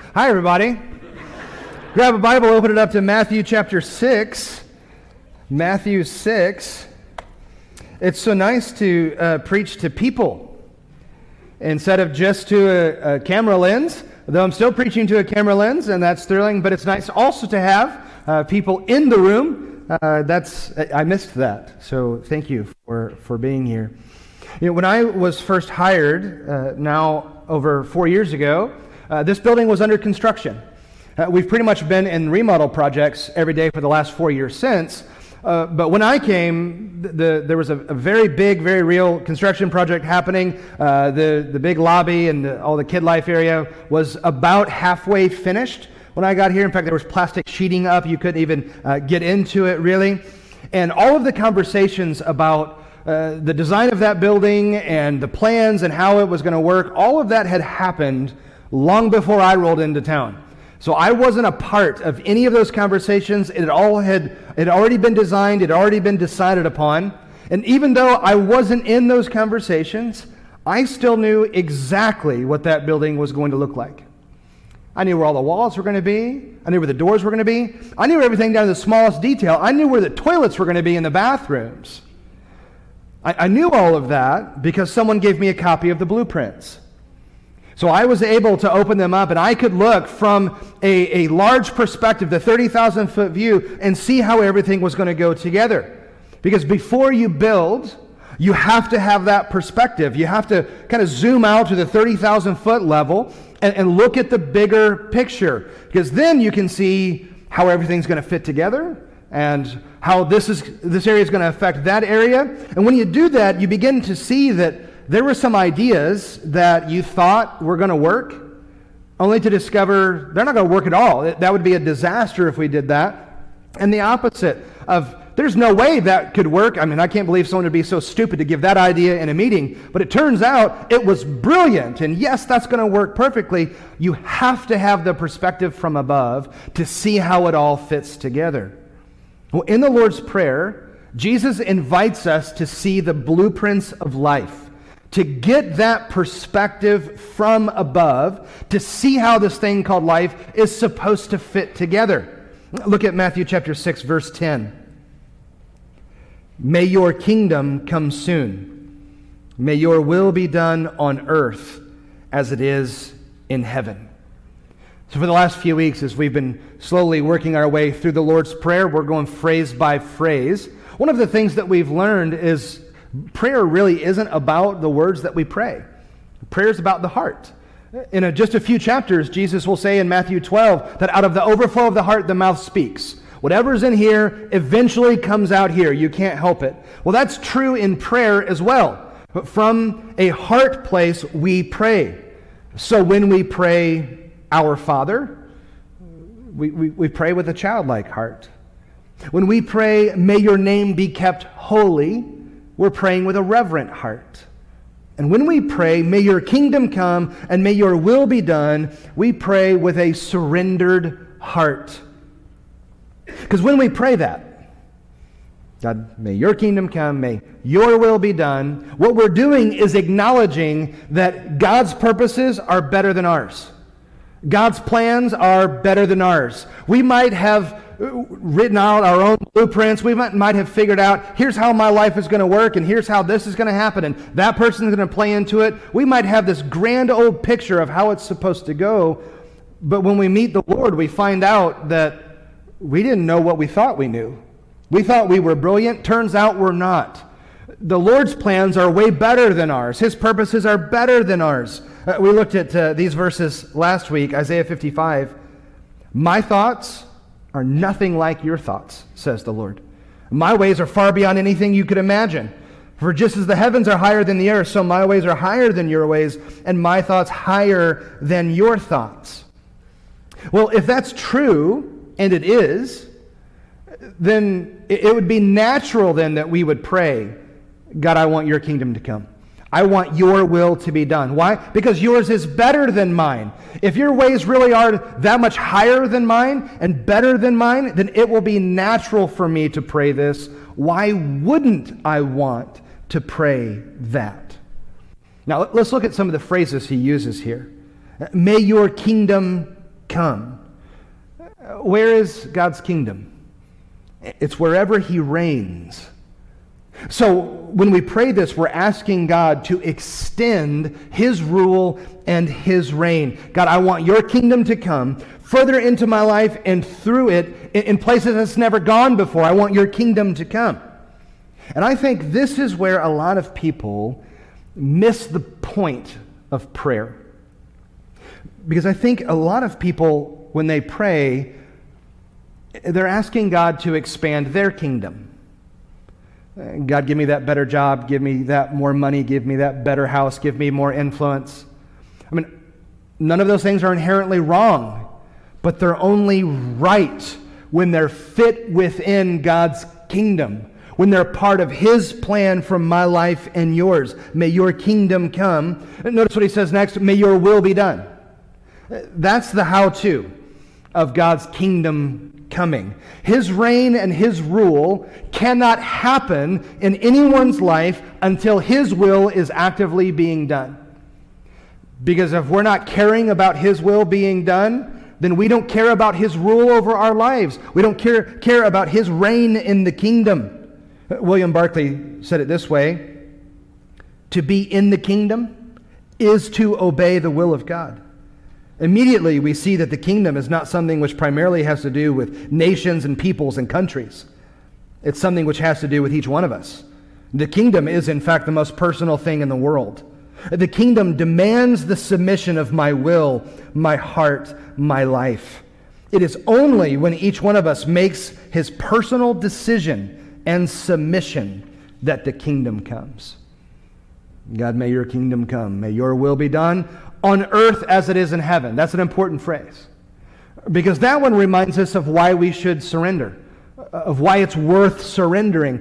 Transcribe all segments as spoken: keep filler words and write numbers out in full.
Hi, everybody. Grab a Bible, open it up to Matthew chapter six. Matthew six. It's so nice to uh, preach to people instead of just to a, a camera lens, though I'm still preaching to a camera lens, and that's thrilling, but it's nice also to have uh, people in the room. Uh, that's I missed that, so thank you for, for being here. You know, when I was first hired, uh, now over four years ago, uh, this building was under construction. Uh, we've pretty much been in remodel projects every day for the last four years since. Uh, but when I came, the, the, there was a, a very big, very real construction project happening. Uh, the, the big lobby and the, all the kid life area was about halfway finished when I got here. In fact, there was plastic sheeting up. You couldn't even uh, get into it, really. And all of the conversations about uh, the design of that building and the plans and how it was going to work, all of that had happened long before I rolled into town. So I wasn't a part of any of those conversations. It all had it had already been designed. It had already been decided upon. And even though I wasn't in those conversations, I still knew exactly what that building was going to look like. I knew where all the walls were going to be. I knew where the doors were going to be. I knew everything down to the smallest detail. I knew where the toilets were going to be in the bathrooms. I, I knew all of that because someone gave me a copy of the blueprints. So I was able to open them up, and I could look from a, a large perspective, the thirty thousand foot view, and see how everything was going to go together. Because before you build, you have to have that perspective. You have to kind of zoom out to the thirty thousand foot level and, and look at the bigger picture. Because then you can see how everything's going to fit together and how this is this area is going to affect that area. And when you do that, you begin to see that there were some ideas that you thought were going to work, only to discover they're not going to work at all. That would be a disaster if we did that. And the opposite of, there's no way that could work. I mean, I can't believe someone would be so stupid to give that idea in a meeting. But it turns out it was brilliant. And yes, that's going to work perfectly. You have to have the perspective from above to see how it all fits together. Well, in the Lord's Prayer, Jesus invites us to see the blueprints of life, to get that perspective from above, to see how this thing called life is supposed to fit together. Look at Matthew chapter six, verse ten. May your kingdom come soon. May your will be done on earth as it is in heaven. So for the last few weeks, as we've been slowly working our way through the Lord's Prayer, we're going phrase by phrase. One of the things that we've learned is prayer really isn't about the words that we pray. Prayer is about the heart. In a, just a few chapters, Jesus will say in Matthew twelve that out of the overflow of the heart, the mouth speaks. Whatever's in here eventually comes out here. You can't help it. Well, that's true in prayer as well. But from a heart place, we pray. So when we pray, Our Father, we, we, we pray with a childlike heart. When we pray, may your name be kept holy, we're praying with a reverent heart. And when we pray, may your kingdom come and may your will be done, we pray with a surrendered heart. Because when we pray that, God, may your kingdom come, may your will be done, what we're doing is acknowledging that God's purposes are better than ours. God's plans are better than ours. We might have written out our own blueprints. We might, might have figured out, here's how my life is going to work, and here's how this is going to happen, and that person is going to play into it. We might have this grand old picture of how it's supposed to go, but when we meet the Lord, we find out that we didn't know what we thought we knew. We thought we were brilliant. Turns out we're not. The Lord's plans are way better than ours. His purposes are better than ours. Uh, we looked at uh, these verses last week, Isaiah fifty-five. My thoughts are nothing like your thoughts, says the Lord. My ways are far beyond anything you could imagine. For just as the heavens are higher than the earth, so my ways are higher than your ways, and my thoughts higher than your thoughts. Well, if that's true, and it is, then it would be natural then that we would pray, God, I want your kingdom to come. I want your will to be done. Why? Because yours is better than mine. If your ways really are that much higher than mine and better than mine, then it will be natural for me to pray this. Why wouldn't I want to pray that? Now, let's look at some of the phrases he uses here. May your kingdom come. Where is God's kingdom? It's wherever he reigns. So when we pray this, we're asking God to extend his rule and his reign. God, I want your kingdom to come further into my life and through it in places it's never gone before. I want your kingdom to come. And I think this is where a lot of people miss the point of prayer. Because I think a lot of people, when they pray, they're asking God to expand their kingdom. God, give me that better job, give me that more money, give me that better house, give me more influence. I mean, none of those things are inherently wrong, but they're only right when they're fit within God's kingdom, when they're part of his plan for my life and yours. May your kingdom come. Notice what he says next, may your will be done. That's the how-to of God's kingdom coming. His reign and his rule cannot happen in anyone's life until his will is actively being done. Because if we're not caring about his will being done, then we don't care about his rule over our lives. We don't care, care about his reign in the kingdom. William Barclay said it this way: to be in the kingdom is to obey the will of God. Immediately, we see that the kingdom is not something which primarily has to do with nations and peoples and countries. It's something which has to do with each one of us. The kingdom is, in fact, the most personal thing in the world. The kingdom demands the submission of my will, my heart, my life. It is only when each one of us makes his personal decision and submission that the kingdom comes. God, may your kingdom come. May your will be done on earth as it is in heaven. That's an important phrase, because that one reminds us of why we should surrender, of why it's worth surrendering.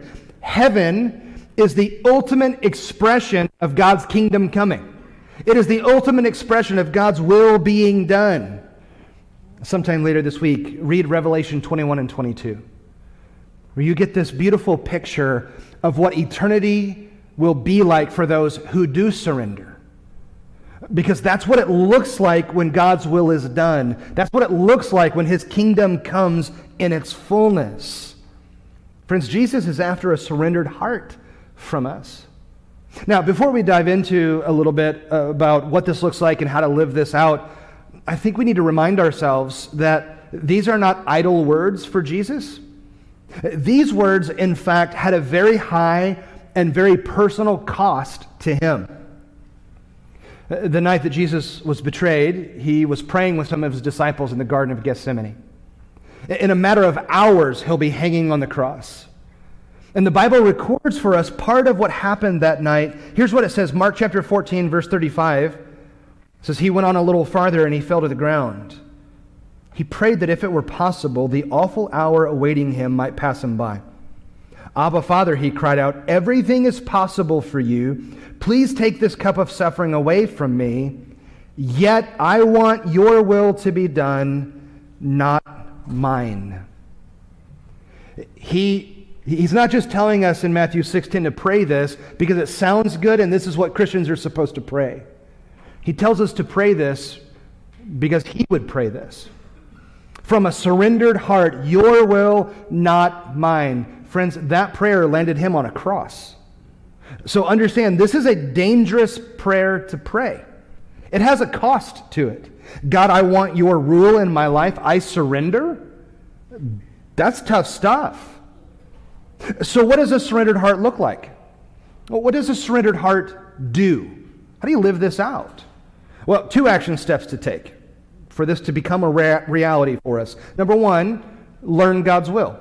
Heaven is the ultimate expression of God's kingdom coming. It is the ultimate expression of God's will being done. Sometime later this week, read Revelation twenty-one and twenty-two, where you get this beautiful picture of what eternity will be like for those who do surrender. Because that's what it looks like when God's will is done. That's what it looks like when his kingdom comes in its fullness. Friends, Jesus is after a surrendered heart from us. Now, before we dive into a little bit uh, about what this looks like and how to live this out, I think we need to remind ourselves that these are not idle words for Jesus. These words, in fact, had a very high and very personal cost to him. The night that Jesus was betrayed, he was praying with some of his disciples in the Garden of Gethsemane. In a matter of hours, he'll be hanging on the cross. And the Bible records for us part of what happened that night. Here's what it says, Mark chapter fourteen, verse thirty-five. It says, he went on a little farther and he fell to the ground. He prayed that if it were possible, the awful hour awaiting him might pass him by. Abba, Father, he cried out, everything is possible for you. Please take this cup of suffering away from me. Yet I want your will to be done, not mine. He, he's not just telling us in Matthew sixteen to pray this because it sounds good and this is what Christians are supposed to pray. He tells us to pray this because he would pray this. From a surrendered heart, your will, not mine. Friends, that prayer landed him on a cross. So understand, this is a dangerous prayer to pray. It has a cost to it. God, I want your rule in my life. I surrender. That's tough stuff. So what does a surrendered heart look like? Well, what does a surrendered heart do? How do you live this out? Well, two action steps to take for this to become a rea- reality for us. Number one, learn God's will.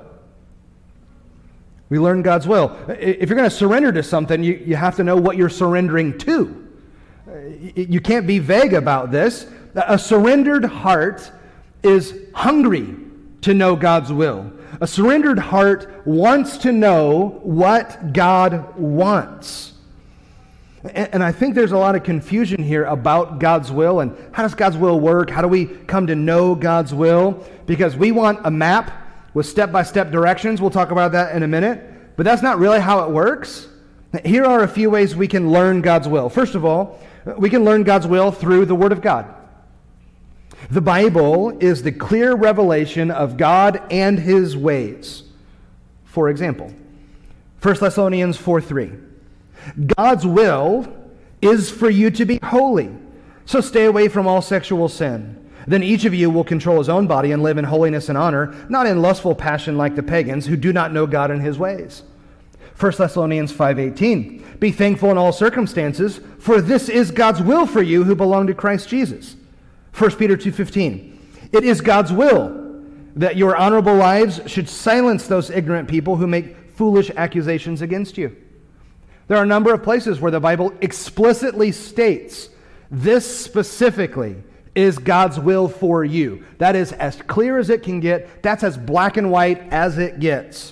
We learn God's will. If you're going to surrender to something, you, you have to know what you're surrendering to. You can't be vague about this. A surrendered heart is hungry to know God's will. A surrendered heart wants to know what God wants. And, and I think there's a lot of confusion here about God's will and how does God's will work? How do we come to know God's will? Because we want a map with step-by-step directions. We'll talk about that in a minute. But that's not really how it works. Here are a few ways we can learn God's will. First of all, we can learn God's will through the Word of God. The Bible is the clear revelation of God and his ways. For example, First Thessalonians four three. God's will is for you to be holy, so stay away from all sexual sin. Then each of you will control his own body and live in holiness and honor, not in lustful passion like the pagans who do not know God and his ways. First Thessalonians five eighteen. Be thankful in all circumstances, for this is God's will for you who belong to Christ Jesus. First Peter two fifteen. It is God's will that your honorable lives should silence those ignorant people who make foolish accusations against you. There are a number of places where the Bible explicitly states this specifically is God's will for you. That is as clear as it can get. That's as black and white as it gets.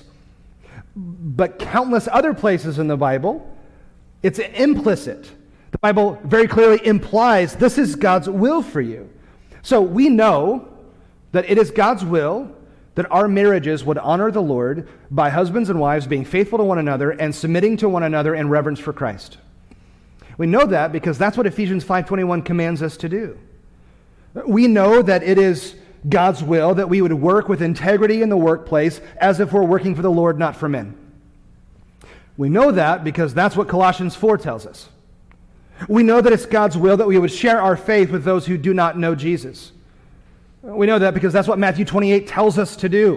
But countless other places in the Bible, it's implicit. The Bible very clearly implies this is God's will for you. So we know that it is God's will that our marriages would honor the Lord by husbands and wives being faithful to one another and submitting to one another in reverence for Christ. We know that because that's what Ephesians five twenty-one commands us to do. We know that it is God's will that we would work with integrity in the workplace as if we're working for the Lord, not for men. We know that because that's what Colossians four tells us. We know that it's God's will that we would share our faith with those who do not know Jesus. We know that because that's what Matthew twenty-eight tells us to do.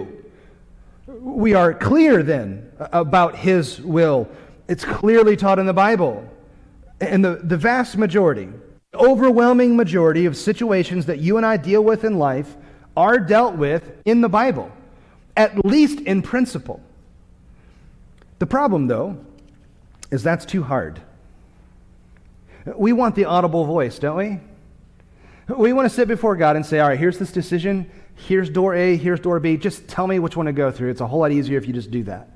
We are clear then about his will. It's clearly taught in the Bible. And the, the vast majority, overwhelming majority of situations that you and I deal with in life are dealt with in the Bible, at least in principle. The problem, though, is that's too hard. We want the audible voice, don't we? We want to sit before God and say, all right, here's this decision, here's door A, here's door B, just tell me which one to go through. It's a whole lot easier if you just do that.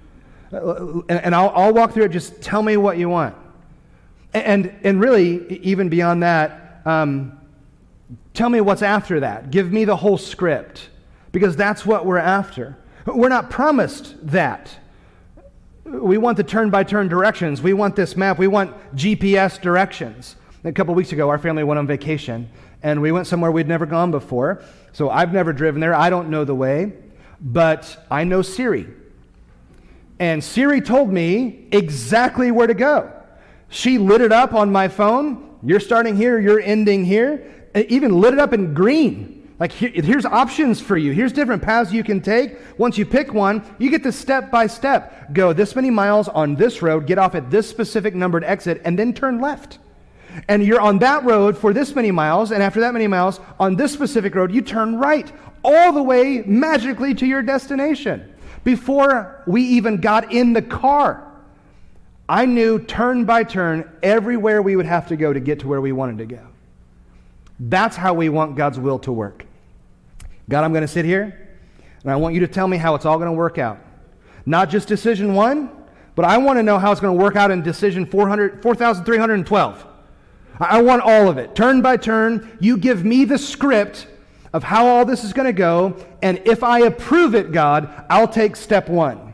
And I'll, I'll walk through it, just tell me what you want. And and really, even beyond that, um, tell me what's after that. Give me the whole script, because that's what we're after. We're not promised that. We want the turn-by-turn directions. We want this map. We want G P S directions. A couple weeks ago, our family went on vacation, and we went somewhere we'd never gone before. So I've never driven there. I don't know the way, but I know Siri. And Siri told me exactly where to go. She lit it up on my phone. You're starting here, you're ending here. It even lit it up in green. Like, here, here's options for you. Here's different paths you can take. Once you pick one, you get to step by step. Go this many miles on this road, get off at this specific numbered exit, and then turn left. And you're on that road for this many miles, and after that many miles, on this specific road, you turn right, all the way magically to your destination. Before we even got in the car, I knew turn by turn everywhere we would have to go to get to where we wanted to go. That's how we want God's will to work. God, I'm going to sit here, and I want you to tell me how it's all going to work out. Not just decision one, but I want to know how it's going to work out in decision four thousand three hundred twelve. I want all of it. Turn by turn, you give me the script of how all this is going to go, and if I approve it, God, I'll take step one.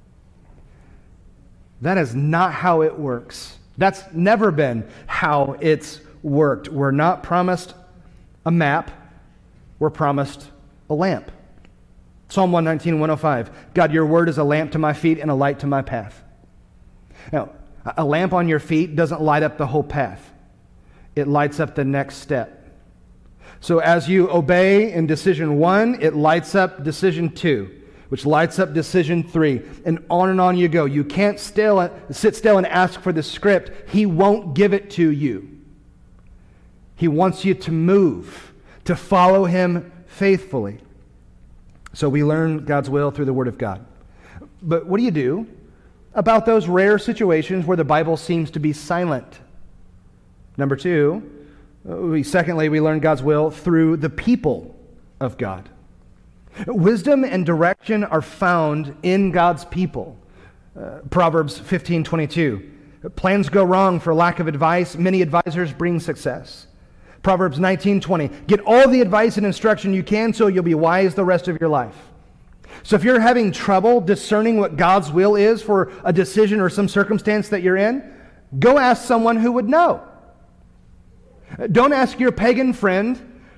That is not how it works. That's never been how it's worked. We're not promised a map. We're promised a lamp. Psalm one nineteen, one oh five. God, your word is a lamp to my feet and a light to my path. Now, a lamp on your feet doesn't light up the whole path. It lights up the next step. So as you obey in decision one, it lights up decision two, which lights up decision three, and on and on you go. You can't still, sit still and ask for the script. He won't give it to you. He wants you to move, to follow him faithfully. So we learn God's will through the Word of God. But what do you do about those rare situations where the Bible seems to be silent? Number two, we, secondly, we learn God's will through the people of God. Wisdom and direction are found in God's people. Uh, Proverbs fifteen twenty-two. Plans go wrong for lack of advice. Many advisors bring success. Proverbs nineteen twenty. Get all the advice and instruction you can so you'll be wise the rest of your life. So if you're having trouble discerning what God's will is for a decision or some circumstance that you're in, go ask someone who would know. Don't ask your pagan friend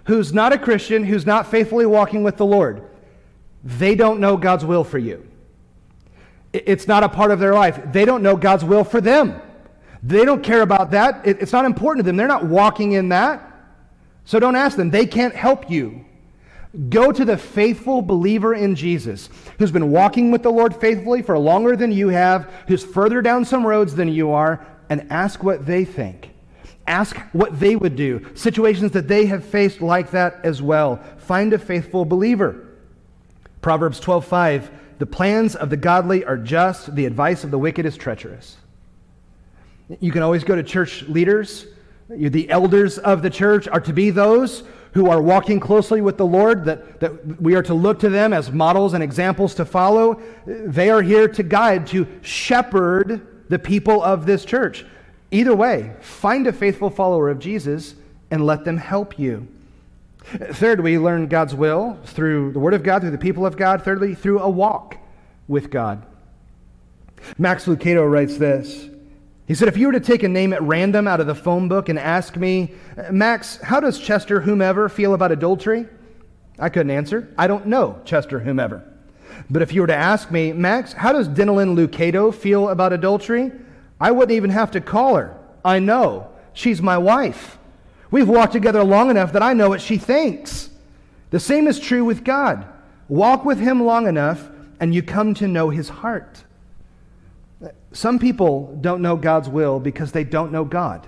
who's not a Christian, who's not faithfully walking with the Lord, they don't know God's will for you. It's not a part of their life. They don't know God's will for them. They don't care about that. It's not important to them. They're not walking in that. So don't ask them. They can't help you. Go to the faithful believer in Jesus who's been walking with the Lord faithfully for longer than you have, who's further down some roads than you are, and ask what they think. Ask what they would do. Situations that they have faced like that as well. Find a faithful believer. Proverbs twelve five, the plans of the godly are just, the advice of the wicked is treacherous. You can always go to church leaders. The elders of the church are to be those who are walking closely with the Lord, that, that we are to look to them as models and examples to follow. They are here to guide, to shepherd the people of this church. Either way, find a faithful follower of Jesus and let them help you. Third, we learn God's will through the Word of God, through the people of God. Thirdly, through a walk with God. Max Lucado writes this. He said, if you were to take a name at random out of the phone book and ask me, Max, how does Chester whomever feel about adultery? I couldn't answer. I don't know Chester whomever. But if you were to ask me, Max, how does Denalyn Lucado feel about adultery? I wouldn't even have to call her. I know. She's my wife. We've walked together long enough that I know what she thinks. The same is true with God. Walk with Him long enough and you come to know His heart. Some people don't know God's will because they don't know God.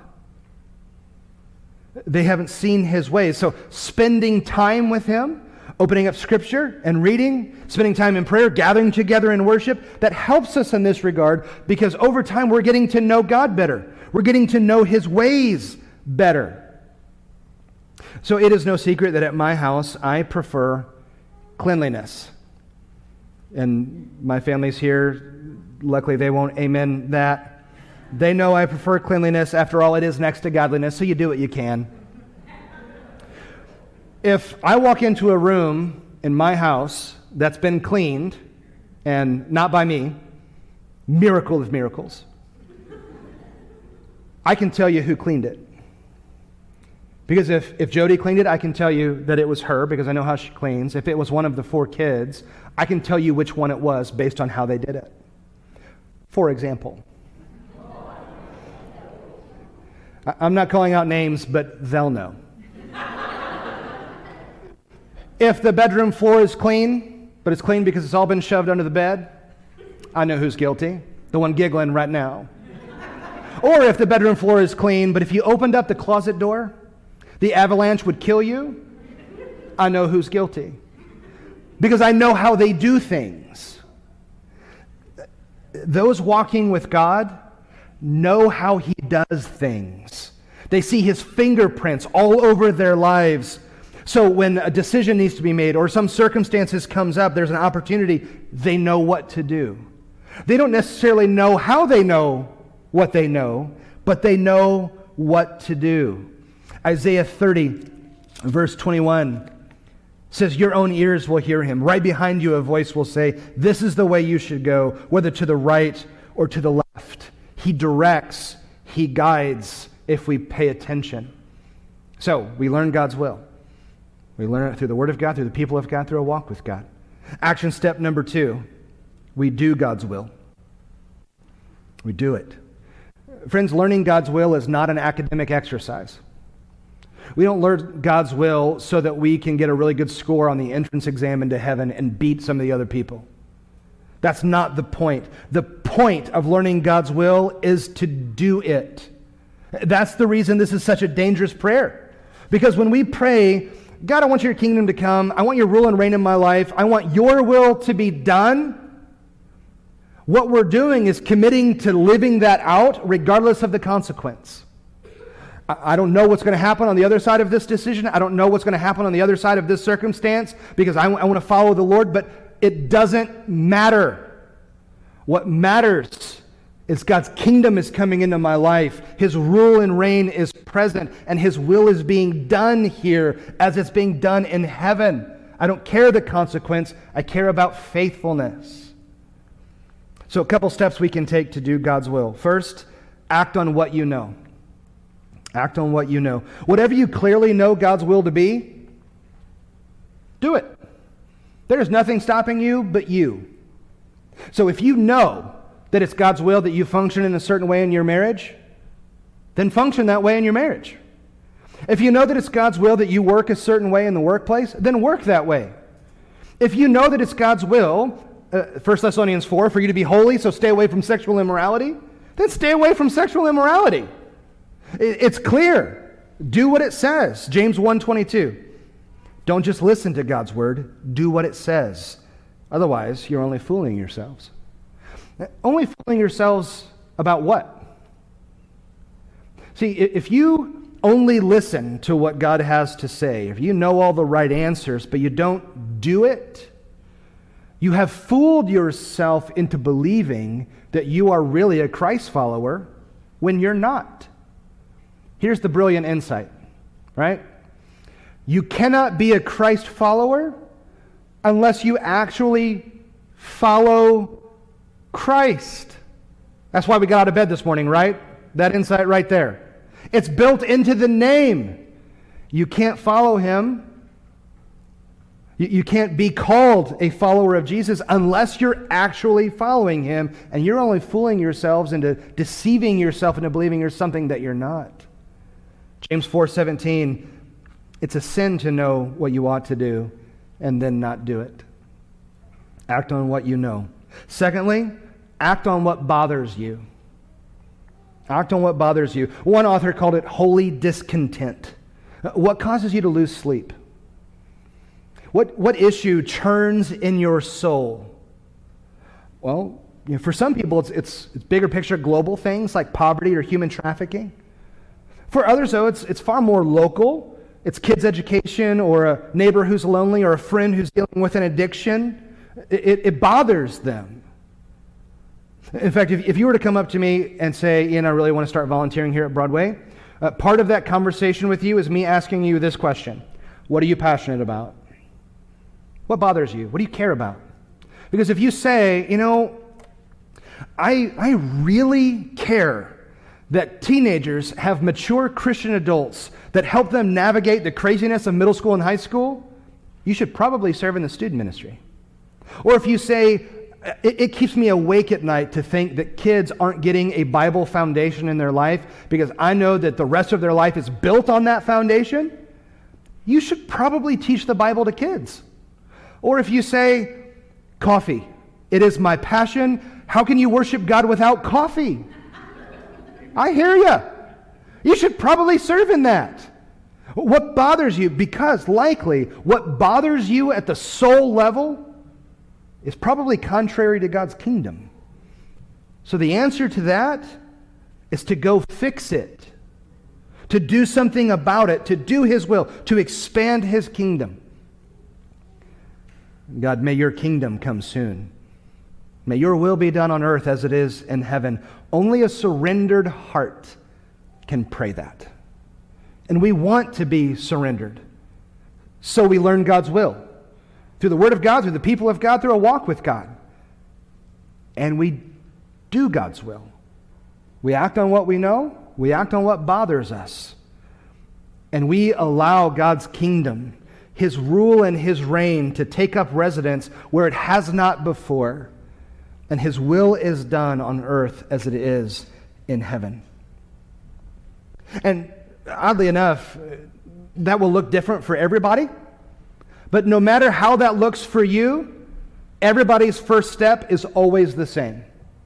They haven't seen His ways. So spending time with Him, opening up Scripture and reading, spending time in prayer, gathering together in worship, that helps us in this regard because over time we're getting to know God better. We're getting to know His ways better. So it is no secret that at my house I prefer cleanliness. And my family's here. Luckily, they won't amen that. They know I prefer cleanliness. After all, it is next to godliness, so you do what you can. If I walk into a room in my house that's been cleaned, and not by me, miracle of miracles, I can tell you who cleaned it. Because if, if Jody cleaned it, I can tell you that it was her because I know how she cleans. If it was one of the four kids, I can tell you which one it was based on how they did it. For example, I'm not calling out names, but they'll know. If the bedroom floor is clean, but it's clean because it's all been shoved under the bed, I know who's guilty. The one giggling right now. Or if the bedroom floor is clean, but if you opened up the closet door, the avalanche would kill you, I know who's guilty. Because I know how they do things. Those walking with God know how He does things. They see His fingerprints all over their lives. So when a decision needs to be made or some circumstances comes up, there's an opportunity, they know what to do. They don't necessarily know how they know what they know, but they know what to do. Isaiah thirty, verse twenty-one says, your own ears will hear Him. Right behind you a voice will say, this is the way you should go, whether to the right or to the left. He directs, He guides if we pay attention. So, we learn God's will. We learn it through the Word of God, through the people of God, through a walk with God. Action step number two, we do God's will. We do it. Friends, learning God's will is not an academic exercise. We don't learn God's will so that we can get a really good score on the entrance exam into heaven and beat some of the other people. That's not the point. The point of learning God's will is to do it. That's the reason this is such a dangerous prayer. Because when we pray, God, I want your kingdom to come. I want your rule and reign in my life. I want your will to be done. What we're doing is committing to living that out regardless of the consequence. I don't know what's going to happen on the other side of this decision. I don't know what's going to happen on the other side of this circumstance because I, I want to follow the Lord, but it doesn't matter. What matters is God's kingdom is coming into my life. His rule and reign is present, and His will is being done here as it's being done in heaven. I don't care the consequence. I care about faithfulness. So a couple steps we can take to do God's will. First, act on what you know. Act on what you know. Whatever you clearly know God's will to be, There is nothing stopping you but you. So if you know that it's God's will that you function in a certain way in your marriage, then function that way in your marriage. If you know that it's God's will that you work a certain way in the workplace, then work that way. If you know that it's God's will, uh, First Thessalonians four, for you to be holy, so stay away from sexual immorality, then stay away from sexual immorality. It, it's clear. Do what it says. James one twenty-two. Don't just listen to God's word, do what it says. Otherwise, you're only fooling yourselves. Only fooling yourselves about what? See, if you only listen to what God has to say, if you know all the right answers, but you don't do it, you have fooled yourself into believing that you are really a Christ follower when you're not. Here's the brilliant insight, right? You cannot be a Christ follower unless you actually follow Christ. That's why we got out of bed this morning, right? That insight right there. It's built into the name. You can't follow him. You, you can't be called a follower of Jesus unless you're actually following him, and you're only fooling yourselves into deceiving yourself into believing you're something that you're not. James four seventeen, it's a sin to know what you ought to do and then not do it. Act on what you know. Secondly, act on what bothers you. Act on what bothers you. One author called it holy discontent. What causes you to lose sleep? What, what issue churns in your soul? Well, you know, for some people, it's, it's, it's bigger picture global things like poverty or human trafficking. For others, though, it's, it's far more local. It's kids' education or a neighbor who's lonely or a friend who's dealing with an addiction. It, it bothers them. In fact, if, if you were to come up to me and say, Ian, I really want to start volunteering here at Broadway, uh, part of that conversation with you is me asking you this question. What are you passionate about? What bothers you? What do you care about? Because if you say, you know, I, I really care that teenagers have mature Christian adults that help them navigate the craziness of middle school and high school, you should probably serve in the student ministry. Or if you say, it, it keeps me awake at night to think that kids aren't getting a Bible foundation in their life because I know that the rest of their life is built on that foundation, you should probably teach the Bible to kids. Or if you say, coffee, it is my passion, how can you worship God without coffee? I hear you. You should probably serve in that. What bothers you? Because likely what bothers you at the soul level is probably contrary to God's kingdom. So the answer to that is to go fix it, to do something about it, to do his will, to expand his kingdom. God, may your kingdom come soon. May your will be done on earth as it is in heaven. Only a surrendered heart can pray that. And we want to be surrendered. So we learn God's will. Through the Word of God, through the people of God, through a walk with God. And we do God's will. We act on what we know. We act on what bothers us. And we allow God's kingdom, his rule and his reign to take up residence where it has not before. And his will is done on earth as it is in heaven. And oddly enough, that will look different for everybody. But no matter how that looks for you, everybody's first step is always the same.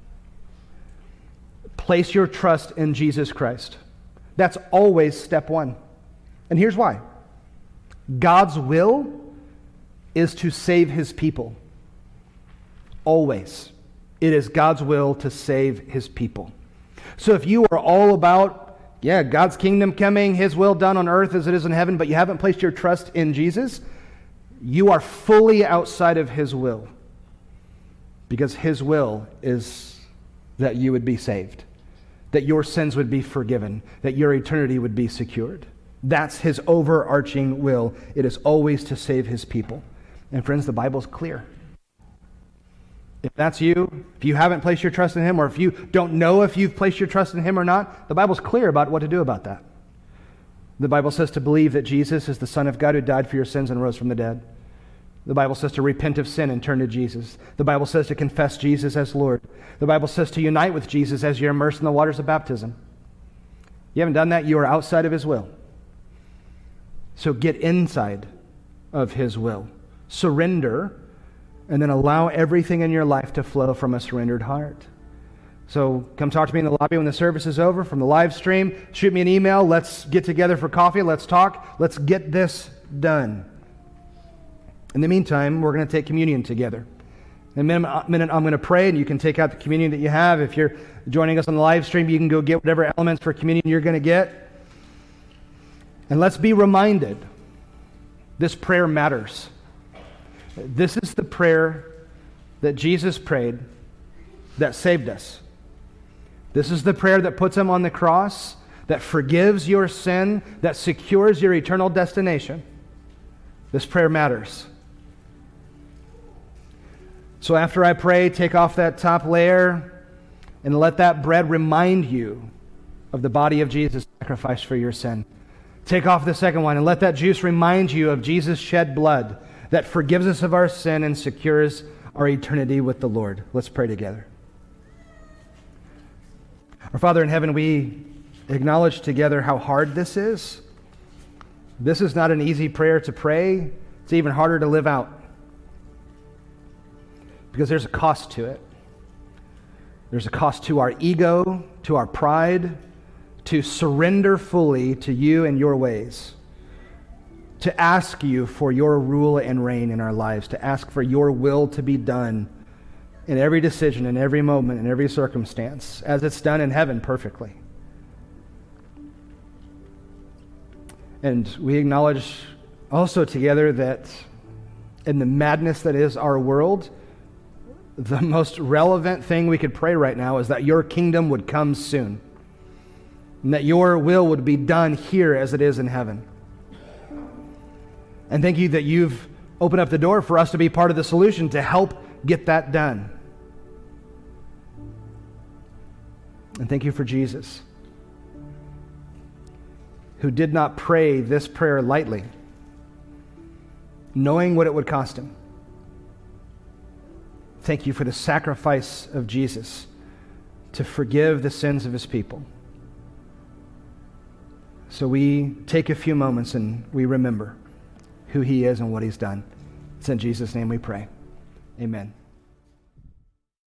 Place your trust in Jesus Christ. That's always step one. And here's why. God's will is to save his people. Always. It is God's will to save his people. So if you are all about, yeah, God's kingdom coming, his will done on earth as it is in heaven, but you haven't placed your trust in Jesus, you are fully outside of his will. Because his will is that you would be saved, that your sins would be forgiven, that your eternity would be secured. That's his overarching will. It is always to save his people. And friends, the Bible's clear. If that's you, if you haven't placed your trust in him, or if you don't know if you've placed your trust in him or not, the Bible's clear about what to do about that. The Bible says to believe that Jesus is the Son of God who died for your sins and rose from the dead. The Bible says to repent of sin and turn to Jesus. The Bible says to confess Jesus as Lord. The Bible says to unite with Jesus as you're immersed in the waters of baptism. You haven't done that, you are outside of his will. So get inside of his will. Surrender, and then allow everything in your life to flow from a surrendered heart. So come talk to me in the lobby when the service is over, from the live stream. Shoot me an email. Let's get together for coffee. Let's talk. Let's get this done. In the meantime, we're going to take communion together. In a minute, I'm going to pray, and you can take out the communion that you have. If you're joining us on the live stream, you can go get whatever elements for communion you're going to get. And let's be reminded, this prayer matters. This is the prayer that Jesus prayed that saved us. This is the prayer that puts him on the cross, that forgives your sin, that secures your eternal destination. This prayer matters. So after I pray, take off that top layer and let that bread remind you of the body of Jesus sacrificed for your sin. Take off the second one and let that juice remind you of Jesus' shed blood that forgives us of our sin and secures our eternity with the Lord. Let's pray together. Our Father in heaven, we acknowledge together how hard this is. This is not an easy prayer to pray. It's even harder to live out because there's a cost to it. There's a cost to our ego, to our pride, to surrender fully to you and your ways, to ask you for your rule and reign in our lives, to ask for your will to be done in every decision, in every moment, in every circumstance, as it's done in heaven perfectly. And we acknowledge also together that in the madness that is our world, the most relevant thing we could pray right now is that your kingdom would come soon, and that your will would be done here as it is in heaven. And thank you that you've opened up the door for us to be part of the solution to help get that done. And thank you for Jesus, who did not pray this prayer lightly, knowing what it would cost him. Thank you for the sacrifice of Jesus to forgive the sins of his people. So we take a few moments and we remember who he is and what he's done. It's in Jesus' name we pray. Amen.